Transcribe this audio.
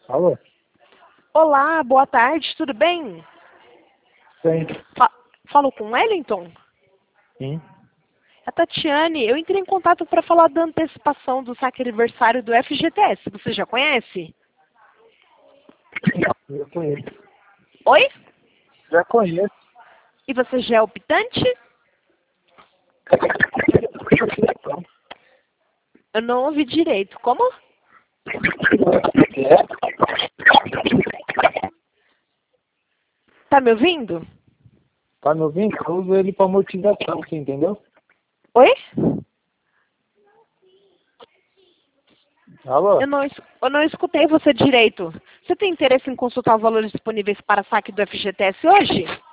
Alô? Olá, boa tarde, tudo bem? Sim. Falo com o Wellington? Sim. A Tatiane, eu entrei em contato para falar da antecipação do saque aniversário do FGTS. Você já conhece? Já conheço. Oi? Já conheço. E você já é optante? Eu não ouvi direito. Como? Tá me ouvindo? Tá me ouvindo? Eu uso ele pra motivação, você entendeu? Oi? Alô? Eu não escutei você direito. Você tem interesse em consultar os valores disponíveis para saque do FGTS hoje?